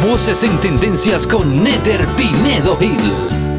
Voces en Tendencias con Néter Pinedo Gil.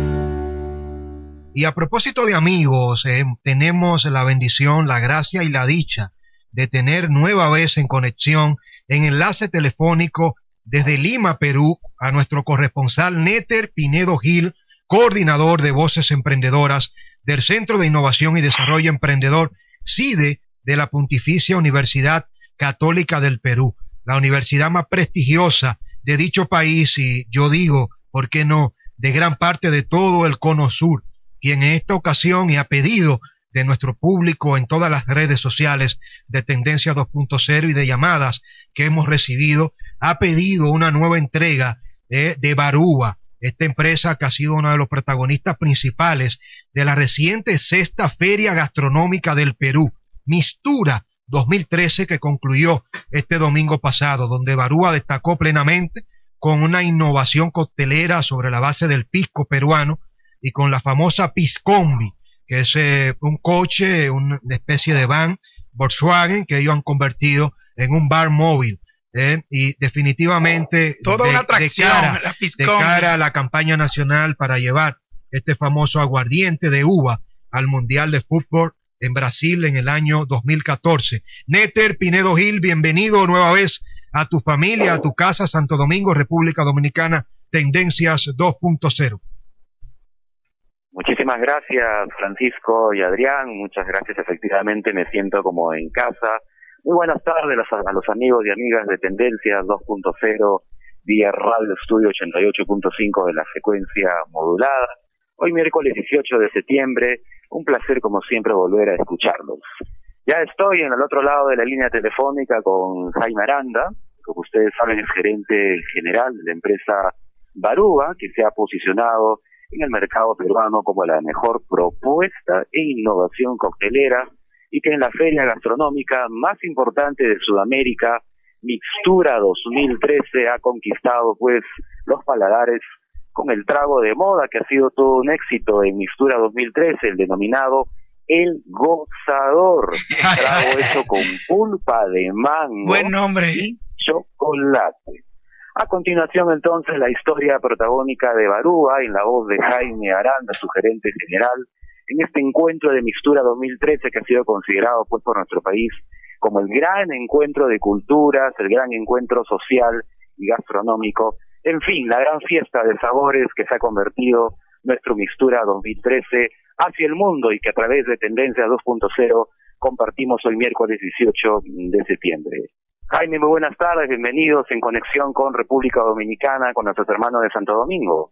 Y a propósito de amigos, tenemos la bendición, la gracia y la dicha de tener nueva vez en conexión, en enlace telefónico desde Lima, Perú, a nuestro corresponsal Néter Pinedo Gil, coordinador de Voces Emprendedoras del Centro de Innovación y Desarrollo Emprendedor, CIDE, de la Pontificia Universidad Católica del Perú, la universidad más prestigiosa de dicho país y, yo digo, ¿por qué no?, de gran parte de todo el Cono Sur, quien en esta ocasión y a pedido de nuestro público en todas las redes sociales de Tendencia 2.0 y de llamadas que hemos recibido, ha pedido una nueva entrega de Barúa, esta empresa que ha sido uno de los protagonistas principales de la reciente sexta Feria Gastronómica del Perú, Mistura 2013, que concluyó este domingo pasado, donde Barúa destacó plenamente con una innovación coctelera sobre la base del pisco peruano y con la famosa Piscombi, que es un coche, una especie de van Volkswagen que ellos han convertido en un bar móvil. Y definitivamente toda una atracción, de cara a la campaña nacional para llevar este famoso aguardiente de uva al Mundial de Fútbol en Brasil en el año 2014. Néter Pinedo Gil, bienvenido nueva vez a tu familia, a tu casa, Santo Domingo, República Dominicana, Tendencias 2.0. Muchísimas gracias, Francisco y Adrián. Muchas gracias, efectivamente me siento como en casa. Muy buenas tardes a los amigos y amigas de Tendencias 2.0 vía Radio Estudio 88.5 de la frecuencia modulada. Hoy miércoles 18 de septiembre, un placer como siempre volver a escucharlos. Ya estoy en el otro lado de la línea telefónica con Jaime Aranda, como ustedes saben es gerente general de la empresa Barúa, que se ha posicionado en el mercado peruano como la mejor propuesta e innovación coctelera y que en la feria gastronómica más importante de Sudamérica, Mistura 2013, ha conquistado pues los paladares con el trago de moda que ha sido todo un éxito en Mistura 2013, el denominado El Gozador, trago hecho con pulpa de mango. Buen nombre. Y chocolate. A continuación, entonces, la historia protagónica de Barúa en la voz de Jaime Aranda, su gerente general, en este encuentro de Mistura 2013 que ha sido considerado pues por nuestro país como el gran encuentro de culturas, el gran encuentro social y gastronómico, en fin, la gran fiesta de sabores que se ha convertido nuestro Mistura 2013 hacia el mundo y que a través de Tendencia 2.0 compartimos hoy miércoles 18 de septiembre. Jaime, muy buenas tardes, bienvenidos en conexión con República Dominicana, con nuestros hermanos de Santo Domingo.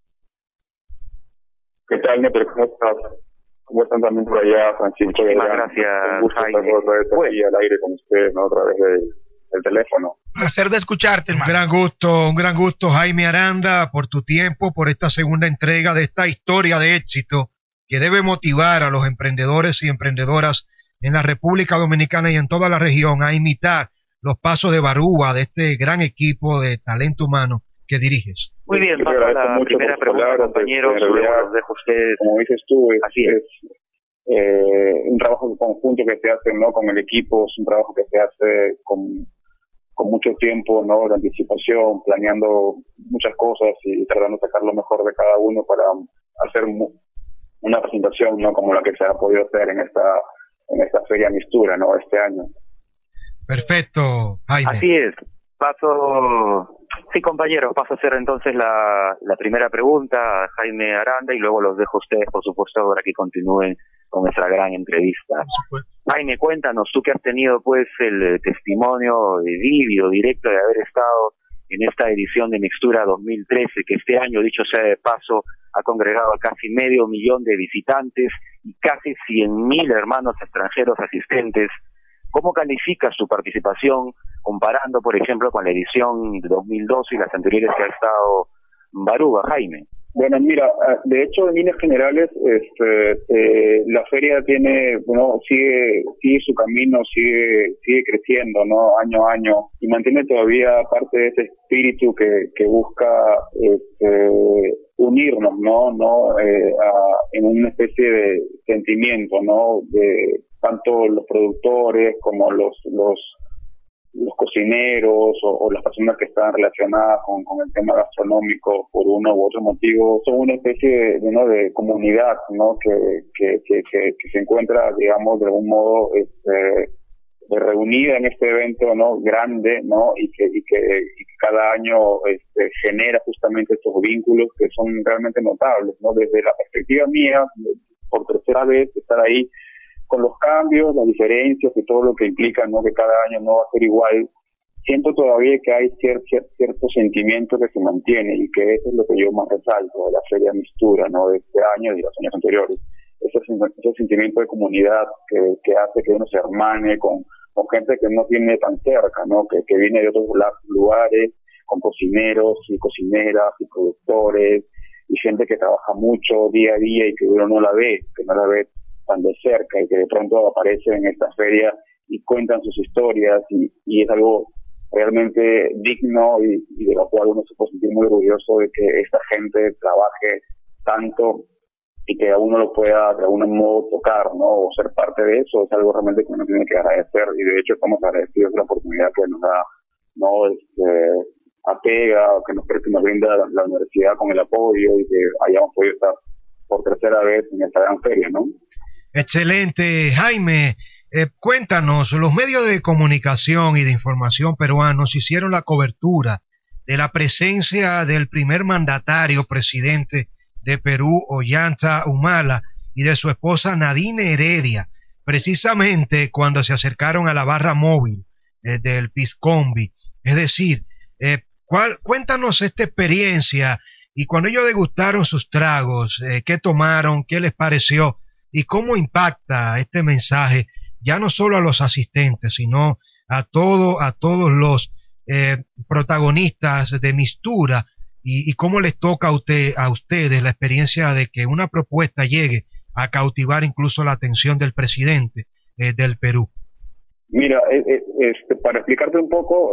¿Qué tal, Néter? ¿Cómo estás? ¿Cómo están también por allá, Francisco? Muchísimas gracias, un gusto Jaime. estar otra vez aquí al aire con ustedes, ¿no? A través del teléfono. Placer de escucharte, hermano. Un gran gusto, Jaime Aranda, por tu tiempo, por esta segunda entrega de esta historia de éxito que debe motivar a los emprendedores y emprendedoras en la República Dominicana y en toda la región a imitar los pasos de Barúa, de este gran equipo de talento humano que diriges. Muy bien, paso a la primera pregunta, compañeros, luego los dejo a ustedes. Como dices tú, Así es. Un trabajo conjunto que se hace, ¿no?, con el equipo, es un trabajo que se hace con mucho tiempo, ¿no?, de anticipación, planeando muchas cosas y tratando de sacar lo mejor de cada uno para hacer una presentación, ¿no?, como la que se ha podido hacer en esta Feria Mistura, ¿no?, este año. Perfecto, Jaime. Así es. Sí, compañeros, paso a hacer entonces la primera pregunta a Jaime Aranda y luego los dejo a ustedes, por supuesto, para que continúen con nuestra gran entrevista. Por supuesto. Jaime, cuéntanos, tú que has tenido pues el testimonio de vídeo directo de haber estado en esta edición de Mistura 2013, que este año, dicho sea de paso, ha congregado a casi 500,000 de visitantes y casi 100,000 hermanos extranjeros asistentes. ¿Cómo calificas su participación comparando, por ejemplo, con la edición de 2012 y las anteriores que ha estado Barúa, Jaime? Bueno, mira, de hecho, en líneas generales, la feria sigue su camino, sigue creciendo, ¿no?, año a año, y mantiene todavía parte de ese espíritu que busca unirnos, ¿no? En una especie de sentimiento, ¿no?, de tanto los productores como los los cocineros o las personas que están relacionadas con el tema gastronómico por uno u otro motivo son una especie de comunidad, ¿no? que se encuentra, digamos, de algún modo reunida en este evento, ¿no? Grande, ¿no? y que cada año genera justamente estos vínculos que son realmente notables, ¿no? Desde la perspectiva mía, por tercera vez estar ahí con los cambios, las diferencias y todo lo que implica, ¿no? Que cada año no va a ser igual. Siento todavía que hay cierto sentimiento que se mantiene, y que eso es lo que yo más resalto de la Feria Mistura, ¿no? De este año y de los años anteriores. Ese sentimiento de comunidad que hace que uno se hermane con gente que no tiene tan cerca, ¿no? Que viene de otros lugares, con cocineros y cocineras y productores, y gente que trabaja mucho día a día y que uno no la ve tan de cerca, y que de pronto aparece en esta feria y cuentan sus historias, y es algo realmente digno y de lo cual uno se puede sentir muy orgulloso de que esta gente trabaje tanto y que a uno lo pueda de algún modo tocar, ¿no? O ser parte de eso. Es algo realmente que uno tiene que agradecer, y de hecho estamos agradecidos de la oportunidad que nos da, ¿no? Apega, que nos brinda la universidad con el apoyo, y que hayamos podido estar por tercera vez en esta gran feria, ¿no? Excelente, Jaime. Cuéntanos, los medios de comunicación y de información peruanos hicieron la cobertura de la presencia del primer mandatario presidente de Perú, Ollanta Humala, y de su esposa Nadine Heredia, precisamente cuando se acercaron a la barra móvil del Piscombi. Es decir, cuéntanos esta experiencia, y cuando ellos degustaron sus tragos, ¿qué tomaron? ¿Qué les pareció? ¿Y cómo impacta este mensaje ya no solo a los asistentes, sino a todos los protagonistas de Mistura, y cómo les toca a ustedes la experiencia de que una propuesta llegue a cautivar incluso la atención del presidente del Perú? Mira, para explicarte un poco,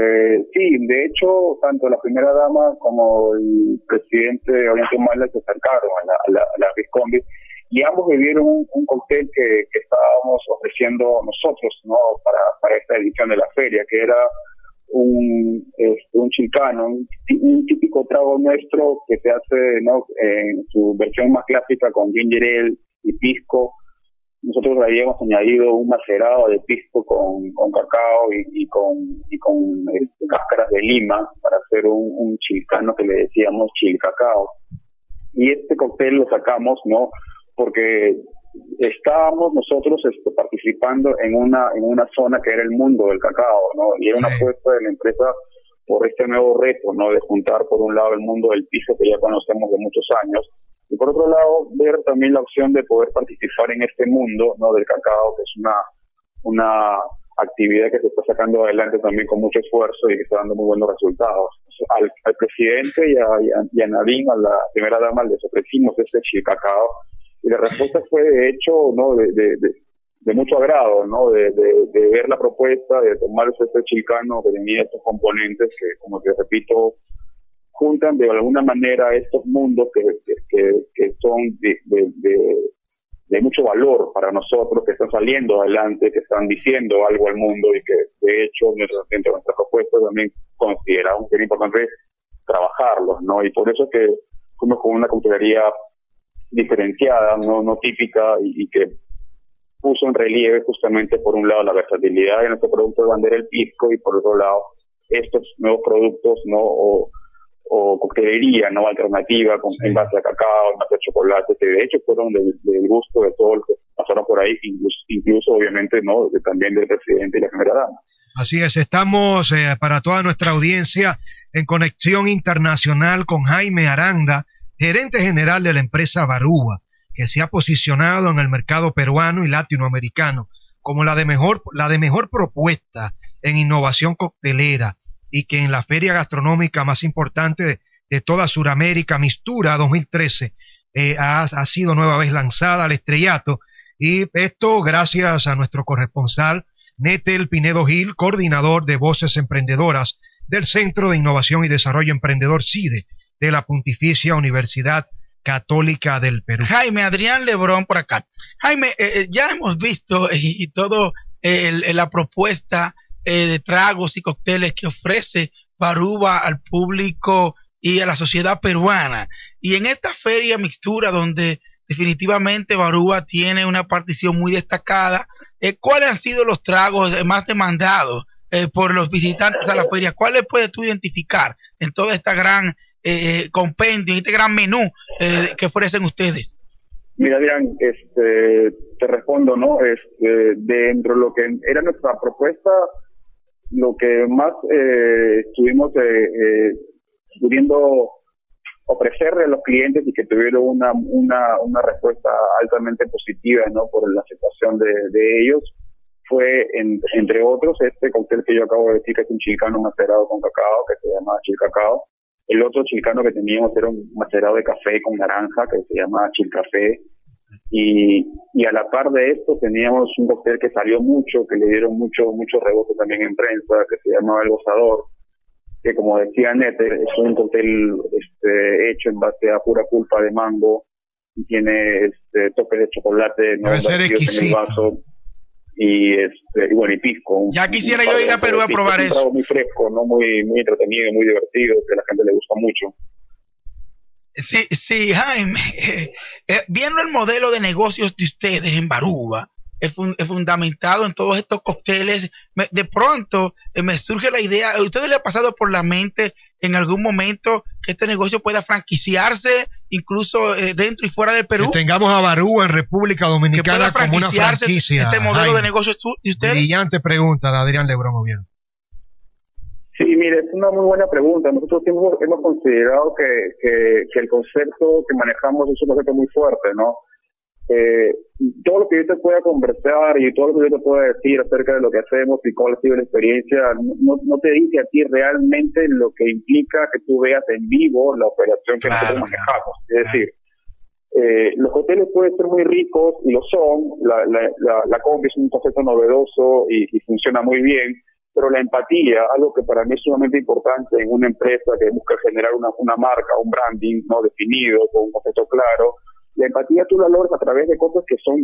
sí, de hecho, tanto la primera dama como el presidente Ollanta Humala se acercaron a la Visconde, y ambos bebieron un cóctel que estábamos ofreciendo nosotros, ¿no? Para esta edición de la feria, que era un chilcano, un típico trago nuestro que se hace, ¿no? En su versión más clásica con ginger ale y pisco. Nosotros habíamos añadido un macerado de pisco con cacao y con cáscaras de lima para hacer un chilcano que le decíamos chilcacao. Y este cóctel lo sacamos, ¿no? Porque estábamos nosotros participando en una zona que era el mundo del cacao, ¿no? Y era una apuesta de la empresa por este nuevo reto, ¿no? De juntar por un lado el mundo del piso, que ya conocemos de muchos años, y por otro lado ver también la opción de poder participar en este mundo, ¿no? Del cacao, que es una actividad que se está sacando adelante también con mucho esfuerzo y que está dando muy buenos resultados. Al presidente y a Nadine, a la primera dama, les ofrecimos este chilcacao, y la respuesta fue de hecho, ¿no? de mucho agrado, ¿no? De ver la propuesta, de tomarse este chilcano que tenía estos componentes que, como te repito, juntan de alguna manera estos mundos que son de mucho valor para nosotros, que están saliendo adelante, que están diciendo algo al mundo, y que de hecho dentro de nuestra propuesta también consideramos que era importante trabajarlos, ¿no? Y por eso es que fuimos con una coctelería diferenciada, no típica, y que puso en relieve justamente por un lado la versatilidad de nuestro producto de bandera, el pisco, y por otro lado estos nuevos productos, ¿no? O coctelería, ¿no? Alternativa en base a cacao, en base a chocolate, que de hecho fueron del gusto de todos los que pasaron por ahí, incluso obviamente, ¿no? También del presidente y la primera dama. Así es, estamos para toda nuestra audiencia en conexión internacional con Jaime Aranda, gerente general de la empresa Barúa, que se ha posicionado en el mercado peruano y latinoamericano como la de mejor propuesta en innovación coctelera, y que en la feria gastronómica más importante de toda Sudamérica, Mistura 2013, ha sido nueva vez lanzada al estrellato, y esto gracias a nuestro corresponsal Netel Pinedo Gil, coordinador de Voces Emprendedoras del Centro de Innovación y Desarrollo Emprendedor CIDE de la Pontificia Universidad Católica del Perú. Jaime, Adrián Lebrón por acá. Jaime, ya hemos visto y todo la propuesta de tragos y cócteles que ofrece Baruba al público y a la sociedad peruana. Y en esta feria mixtura, donde definitivamente Baruba tiene una partición muy destacada, ¿cuáles han sido los tragos más demandados por los visitantes a la feria? ¿Cuáles puedes tú identificar en toda esta gran compendio, este gran menú que ofrecen ustedes? Mira, Adrián, te respondo, ¿no? Dentro de lo que era nuestra propuesta, lo que más estuvimos pudiendo ofrecerle a los clientes y que tuvieron una respuesta altamente positiva, ¿no? Por la aceptación de ellos, fue, entre otros, este cóctel que yo acabo de decir, que es un chilcano macerado con cacao, que se llama chilcacao. El otro chilcano que teníamos era un macerado de café con naranja, que se llama chilcafé. Y a la par de esto teníamos un cóctel que salió mucho, que le dieron mucho rebote también en prensa, que se llamaba El Gozador, que como decía Neter, es un cóctel hecho en base a pura pulpa de mango, y tiene toques de chocolate, ¿no? Debe ser exquisito. En el vaso, y bueno, y pisco. Ya quisiera yo ir a Perú a probar eso. Es un trago muy fresco, ¿no? Muy entretenido, muy divertido, que a la gente le gusta mucho. Sí, Jaime, viendo el modelo de negocios de ustedes en Baruba, es fundamentado en todos estos cócteles, de pronto me surge la idea, ¿a ustedes les ha pasado por la mente en algún momento que este negocio pueda franquiciarse incluso dentro y fuera del Perú? Que tengamos a Baruba en República Dominicana como una franquicia. Este modelo de negocios de ustedes. Brillante pregunta de Adrián Lebrón Oviedo. Sí, mire, es una muy buena pregunta. Nosotros hemos considerado que el concepto que manejamos es un concepto muy fuerte, ¿no? Todo lo que yo te pueda conversar y todo lo que yo te pueda decir acerca de lo que hacemos y cuál ha sido la experiencia, no te dice a ti realmente lo que implica que tú veas en vivo la operación que nosotros manejamos. Es decir, los hoteles pueden ser muy ricos, y lo son. La combi es un concepto novedoso y funciona muy bien, pero la empatía, algo que para mí es sumamente importante en una empresa que busca generar una marca, un branding, ¿no? Definido, con un concepto claro. La empatía tú la logras a través de cosas que son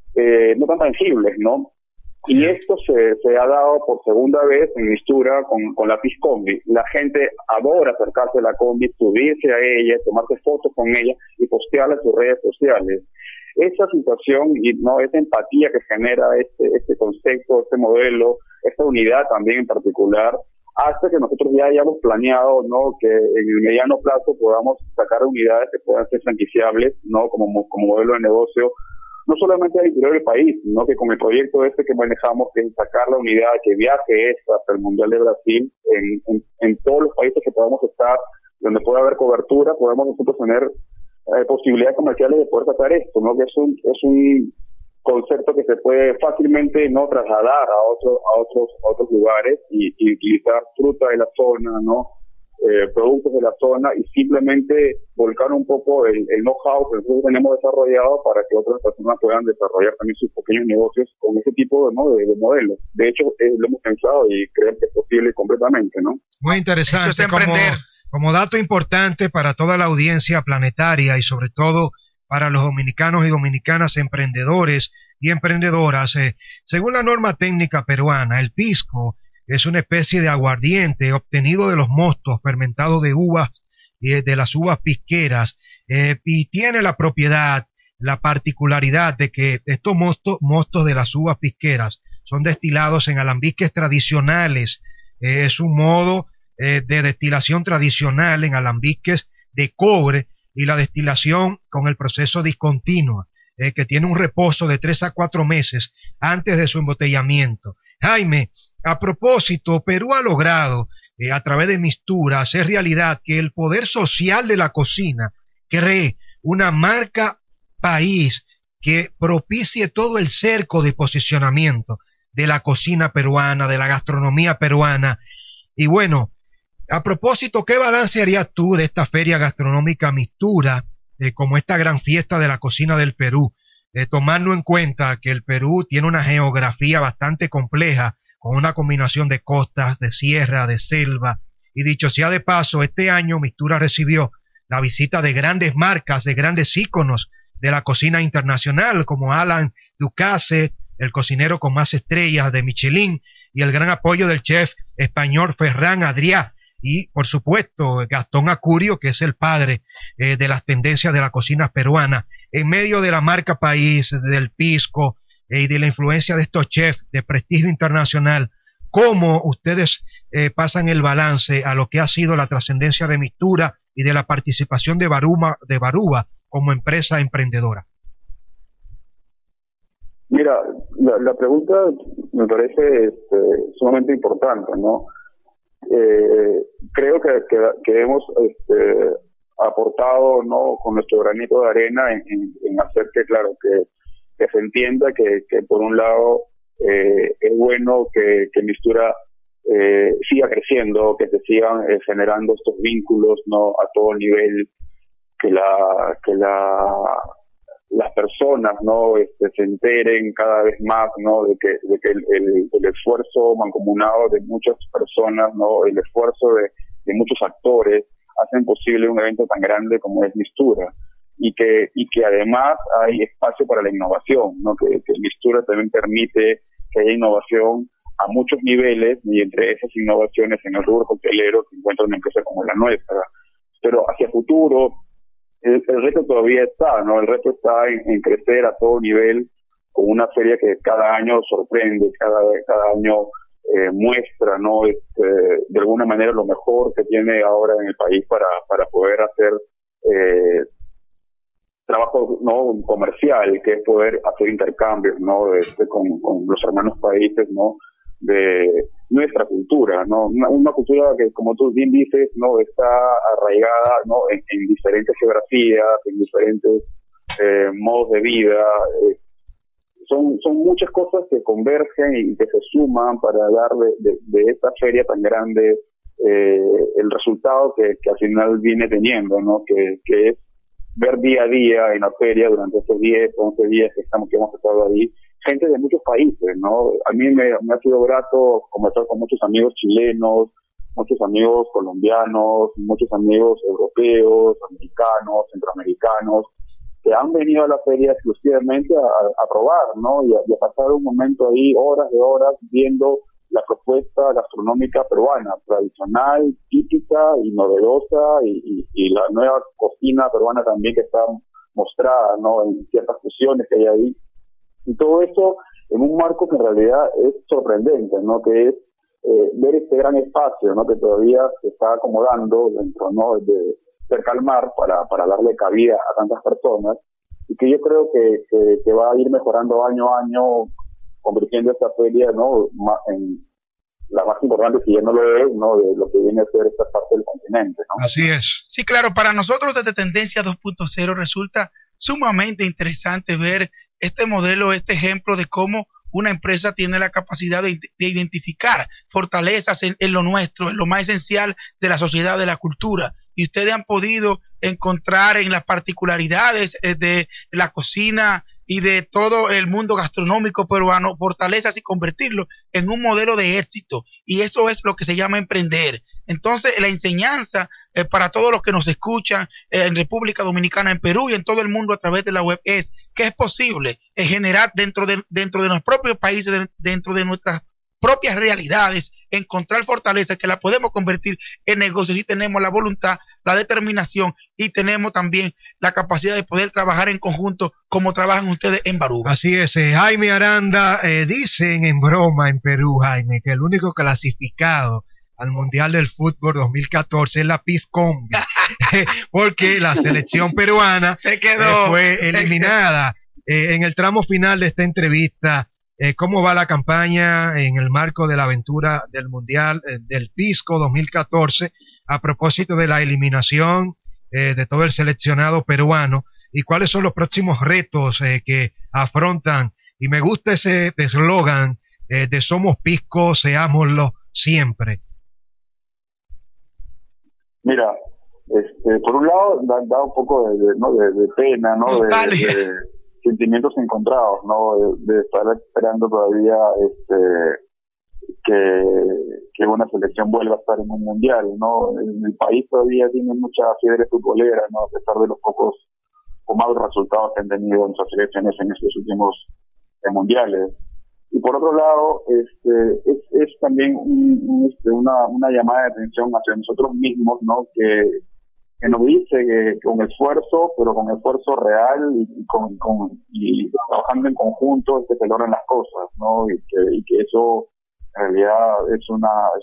no tan tangibles, ¿no? Sí. Y esto se ha dado por segunda vez en Mistura con la Peace Combi. La gente adora acercarse a la combi, subirse a ella, tomarse fotos con ella y postearla en sus redes sociales. Esa situación y no esa empatía que genera este concepto, este modelo, esta unidad también en particular, hasta que nosotros ya hayamos planeado, ¿no? Que en el mediano plazo podamos sacar unidades que puedan ser franquiciables, ¿no? Como modelo de negocio, no solamente al interior del país, sino que con el proyecto que manejamos, que es sacar la unidad, que viaje hasta el Mundial de Brasil, en todos los países que podamos estar, donde pueda haber cobertura, podamos nosotros tener posibilidades comerciales de poder sacar esto, ¿no? Que es un concepto que se puede fácilmente no trasladar a otros lugares y utilizar fruta de la zona, ¿no? Productos de la zona, y simplemente volcar un poco el know-how que nosotros tenemos desarrollado para que otras personas puedan desarrollar también sus pequeños negocios con ese tipo de modelos. De hecho, lo hemos pensado y creo que es posible completamente, ¿no? Muy interesante. Como dato importante para toda la audiencia planetaria y sobre todo para los dominicanos y dominicanas emprendedores y emprendedoras, según la norma técnica peruana, el pisco es una especie de aguardiente obtenido de los mostos fermentados de uvas, de las uvas pisqueras, y tiene la propiedad, la particularidad de que estos mostos de las uvas pisqueras son destilados en alambiques tradicionales. Es un modo de destilación tradicional en alambiques de cobre, y la destilación con el proceso discontinuo, que tiene un reposo de 3 a 4 meses antes de su embotellamiento. Jaime, a propósito, Perú ha logrado, a través de Mistura, hacer realidad que el poder social de la cocina cree una marca país que propicie todo el cerco de posicionamiento de la cocina peruana, de la gastronomía peruana. Y bueno, a propósito, ¿qué balance harías tú de esta feria gastronómica Mistura, como esta gran fiesta de la cocina del Perú, tomando en cuenta que el Perú tiene una geografía bastante compleja, con una combinación de costas, de sierra, de selva, y dicho sea de paso, este año Mistura recibió la visita de grandes marcas, de grandes íconos de la cocina internacional, como Alain Ducasse, el cocinero con más estrellas de Michelin, y el gran apoyo del chef español Ferran Adrià y, por supuesto, Gastón Acurio, que es el padre de las tendencias de la cocina peruana. En medio de la marca país, del pisco y de la influencia de estos chefs de prestigio internacional, ¿cómo ustedes pasan el balance a lo que ha sido la trascendencia de Mistura y de la participación de Baruba como empresa emprendedora? Mira, la pregunta me parece sumamente importante, ¿no? Creo que hemos aportado, ¿no?, con nuestro granito de arena en hacer que, claro, que se entienda que por un lado es bueno que Mistura siga creciendo, que se sigan generando estos vínculos, ¿no?, a todo nivel, que las personas, ¿no?, se enteren cada vez más, ¿no?, de que el esfuerzo mancomunado de muchas personas, ¿no?, el esfuerzo de muchos actores hacen posible un evento tan grande como es Mistura, y que además hay espacio para la innovación, ¿no?, que Mistura también permite que haya innovación a muchos niveles, y entre esas innovaciones en el rubro hotelero se encuentra una empresa como la nuestra. Pero hacia futuro el reto todavía está, ¿no? El reto está en crecer a todo nivel, con una feria que cada año sorprende, cada año muestra, ¿no?, de alguna manera lo mejor que tiene ahora en el país para poder hacer trabajo, ¿no?, comercial, que es poder hacer intercambios, ¿no?, con los hermanos países, ¿no?, de nuestra cultura, ¿no? Una cultura que, como tú bien dices, ¿no?, está arraigada, ¿no?, en diferentes geografías, en diferentes modos de vida. Son muchas cosas que convergen y que se suman para dar de esta feria tan grande el resultado que al final viene teniendo, ¿no?, que es ver día a día en la feria durante estos 10, 11 días que hemos estado ahí, gente de muchos países, ¿no? A mí me ha sido grato conversar con muchos amigos chilenos, muchos amigos colombianos, muchos amigos europeos, americanos, centroamericanos, que han venido a la feria exclusivamente a probar, ¿no? Y a pasar un momento ahí, horas de horas, viendo la propuesta gastronómica peruana, tradicional, típica y novedosa, y la nueva cocina peruana también que está mostrada, ¿no?, en ciertas fusiones que hay ahí. Y todo eso en un marco que en realidad es sorprendente, ¿no?, que es ver este gran espacio, ¿no?, que todavía se está acomodando dentro, ¿no?, de cerca al mar para darle cabida a tantas personas, y que yo creo que va a ir mejorando año a año, convirtiendo esta feria, ¿no?, en la más importante, si ya no lo es, ¿no?, de lo que viene a ser esta parte del continente, ¿no? Así es. Sí, claro, para nosotros desde Tendencia 2.0 resulta sumamente interesante ver este modelo, este ejemplo de cómo una empresa tiene la capacidad de identificar fortalezas en lo nuestro, en lo más esencial de la sociedad, de la cultura. Y ustedes han podido encontrar en las particularidades de la cocina y de todo el mundo gastronómico peruano fortalezas y convertirlo en un modelo de éxito. Y eso es lo que se llama emprender. Entonces, la enseñanza para todos los que nos escuchan en República Dominicana, en Perú y en todo el mundo a través de la web es que es posible generar dentro de los propios países, dentro de nuestras propias realidades, encontrar fortalezas que la podemos convertir en negocios si tenemos la voluntad, la determinación y tenemos también la capacidad de poder trabajar en conjunto como trabajan ustedes en Baruba. Así es, Jaime Aranda, dicen en broma en Perú, Jaime, que el único clasificado al Mundial del Fútbol 2014 es la Piscombi, porque la selección peruana se quedó fue eliminada. En el tramo final de esta entrevista, ¿cómo va la campaña en el marco de la aventura del Mundial del Pisco 2014 a propósito de la eliminación de todo el seleccionado peruano? ¿Y cuáles son los próximos retos que afrontan? Y me gusta ese eslogan de Somos Pisco, seámoslo siempre. Mira, por un lado da un poco de pena, ¿no? De sentimientos encontrados, ¿no? De estar esperando todavía que una selección vuelva a estar en un mundial, ¿no? El país todavía tiene mucha fiebre futbolera, ¿no? A pesar de los pocos o malos resultados que han tenido nuestras selecciones en estos últimos mundiales. Y por otro lado, es también una llamada de atención hacia nosotros mismos, ¿no? Que nos dice que con esfuerzo, pero con esfuerzo real y trabajando en conjunto es que se logran las cosas, ¿no? Y que eso en realidad es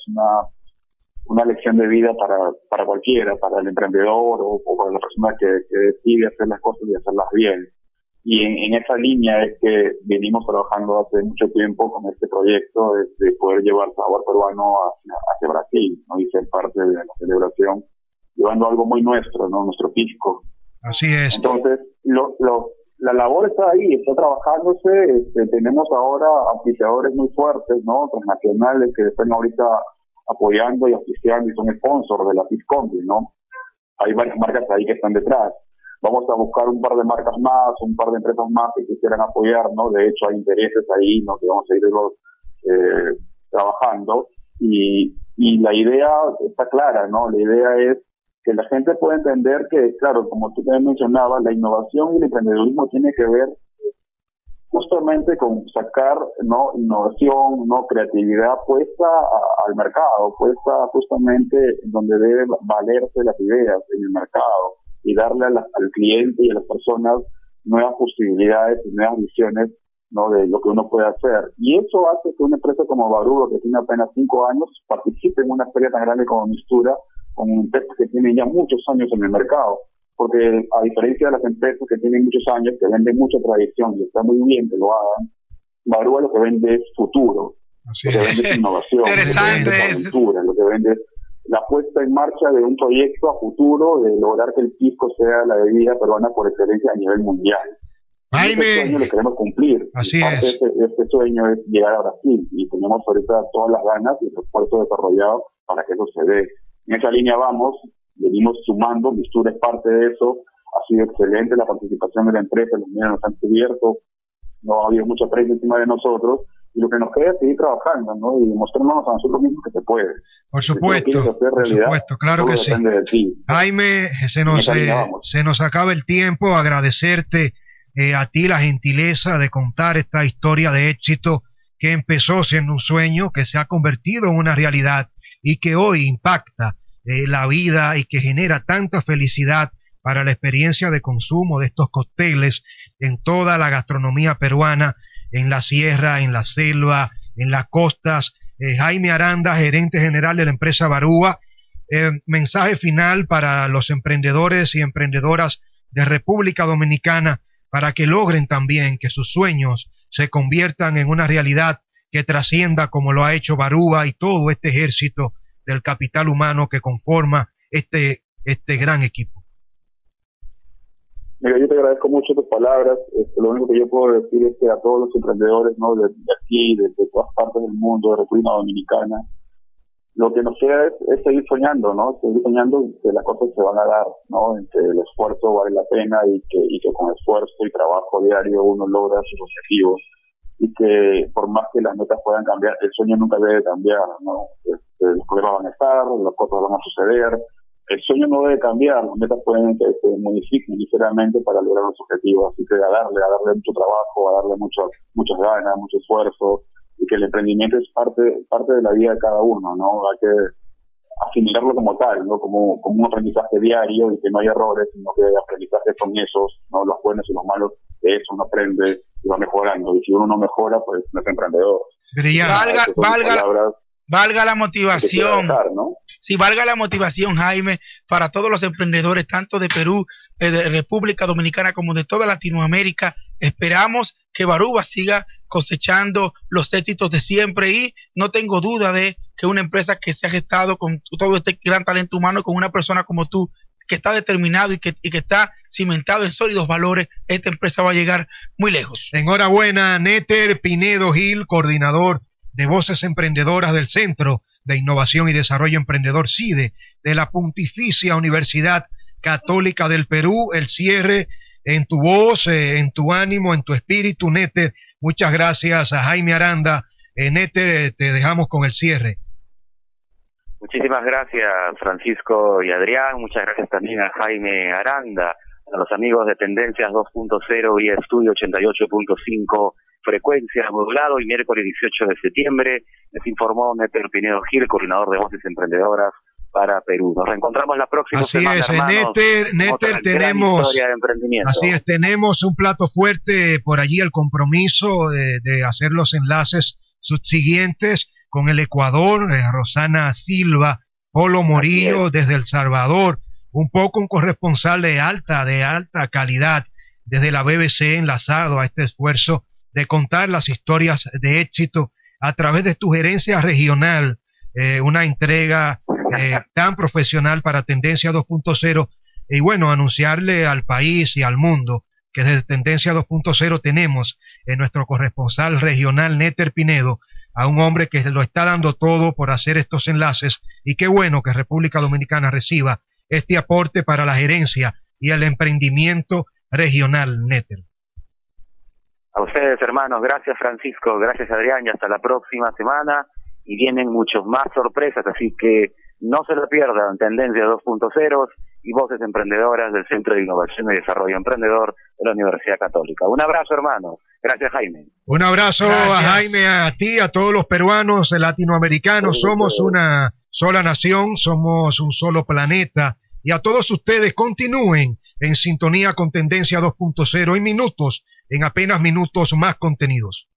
una lección de vida para cualquiera, para el emprendedor o para la persona que decide hacer las cosas y hacerlas bien. Y en esa línea es que venimos trabajando hace mucho tiempo con este proyecto de poder llevar sabor peruano hacia Brasil, ¿no? Y ser parte de la celebración, llevando algo muy nuestro, ¿no? Nuestro pisco. Así es. Entonces, la labor está ahí, está trabajándose. Tenemos ahora auspiciadores muy fuertes, ¿no? Transnacionales que están ahorita apoyando y auspiciando y son sponsors de la Piscombi, ¿no? Hay varias marcas ahí que están detrás. Vamos a buscar un par de marcas más, un par de empresas más que quisieran apoyar, ¿no? De hecho, hay intereses ahí, ¿no? Que vamos a ir trabajando. Y la idea está clara, ¿no? La idea es que la gente pueda entender que, claro, como tú también mencionabas, la innovación y el emprendedurismo tiene que ver justamente con sacar, ¿no? Innovación, ¿no? Creatividad puesta al mercado, puesta justamente en donde debe valerse las ideas en el mercado y darle al cliente y a las personas nuevas posibilidades y nuevas visiones, ¿no? De lo que uno puede hacer. Y eso hace que una empresa como Baruba, que tiene apenas 5 años, participe en una feria tan grande como Mistura, con empresas que tienen ya muchos años en el mercado. Porque a diferencia de las empresas que tienen muchos años, que venden mucha tradición y está muy bien que lo hagan, Baruba lo que vende es futuro. Así lo que vende es innovación, lo que vende es aventura, lo que vende es la puesta en marcha de un proyecto a futuro de lograr que el pisco sea la bebida peruana por excelencia a nivel mundial. Jaime, ese sueño lo queremos cumplir. Así parte es. de este sueño es llegar a Brasil y tenemos ahorita todas las ganas y el esfuerzo desarrollado para que eso se dé. En esa línea vamos, venimos sumando, Mistura es parte de eso, ha sido excelente la participación de la empresa, los medios nos han cubierto, no ha habido mucha presión encima de nosotros, y lo que nos queda es seguir trabajando, ¿no? Y mostrarnos a nosotros mismos que se puede. Por supuesto, claro que sí. Jaime, se nos acaba el tiempo. Agradecerte a ti la gentileza de contar esta historia de éxito que empezó siendo un sueño, que se ha convertido en una realidad y que hoy impacta la vida y que genera tanta felicidad para la experiencia de consumo de estos cócteles en toda la gastronomía peruana, en la sierra, en la selva, en las costas. Jaime Aranda, gerente general de la empresa Baruba, mensaje final para los emprendedores y emprendedoras de República Dominicana para que logren también que sus sueños se conviertan en una realidad que trascienda como lo ha hecho Baruba y todo este ejército del capital humano que conforma este gran equipo. Mira, yo te agradezco mucho tus palabras. Lo único que yo puedo decir es que a todos los emprendedores, ¿no? de aquí, de todas partes del mundo, de República Dominicana, lo que nos queda es seguir soñando, ¿no? Seguir soñando que las cosas se van a dar, ¿no? En que el esfuerzo vale la pena y que con esfuerzo y trabajo diario uno logra sus objetivos. Y que por más que las metas puedan cambiar, el sueño nunca debe cambiar, ¿no? Los problemas van a estar, las cosas van a suceder. El sueño no debe cambiar, las metas pueden que se modifiquen ligeramente para lograr los objetivos, así que a darle mucho trabajo, a darle muchas ganas, mucho esfuerzo, y que el emprendimiento es parte de la vida de cada uno, ¿no? Hay que asimilarlo como tal, ¿no? Como un aprendizaje diario y que no hay errores, sino que aprendizajes son esos, ¿no? Los buenos y los malos, de eso uno aprende y va mejorando, y si uno no mejora, pues no es emprendedor. Valga la motivación, dejar, ¿no? Sí, valga la motivación, Jaime, para todos los emprendedores, tanto de Perú, de República Dominicana, como de toda Latinoamérica. Esperamos que Baruba siga cosechando los éxitos de siempre y no tengo duda de que una empresa que se ha gestado con todo este gran talento humano, con una persona como tú, que está determinado y que está cimentado en sólidos valores, esta empresa va a llegar muy lejos. Enhorabuena, Néter Pinedo Gil, coordinador de Voces Emprendedoras del Centro de Innovación y Desarrollo Emprendedor CIDE de la Pontificia Universidad Católica del Perú. El cierre en tu voz, en tu ánimo, en tu espíritu, Néter. Muchas gracias a Jaime Aranda. Néter, te dejamos con el cierre. Muchísimas gracias, Francisco y Adrián. Muchas gracias también a Jaime Aranda a los amigos de Tendencias 2.0 y Estudio 88.5 frecuencia modulado, y miércoles 18 de septiembre les informó Néter Pinedo Gil, coordinador de Voces Emprendedoras para Perú. Nos reencontramos la próxima semana, hermanos. Néter, tenemos un plato fuerte por allí, el compromiso de hacer los enlaces subsiguientes con el Ecuador, Rosana Silva, Polo Morillo desde El Salvador, un poco un corresponsal de alta calidad desde la BBC, enlazado a este esfuerzo de contar las historias de éxito a través de tu gerencia regional, una entrega tan profesional para Tendencia 2.0, y bueno, anunciarle al país y al mundo que desde Tendencia 2.0 tenemos en nuestro corresponsal regional Néter Pinedo a un hombre que lo está dando todo por hacer estos enlaces, y qué bueno que República Dominicana reciba este aporte para la gerencia y el emprendimiento regional, Néter. A ustedes, hermanos, gracias Francisco, gracias Adrián, y hasta la próxima semana, y vienen muchos más sorpresas, así que no se lo pierdan. Tendencia 2.0 y Voces Emprendedoras del Centro de Innovación y Desarrollo Emprendedor de la Universidad Católica. Un abrazo, hermanos. Gracias, Jaime. Un abrazo a Jaime, a ti, a todos los peruanos, latinoamericanos. Somos una sola nación, somos un solo planeta, y a todos ustedes continúen en sintonía con Tendencia 2.0 en apenas minutos más contenidos.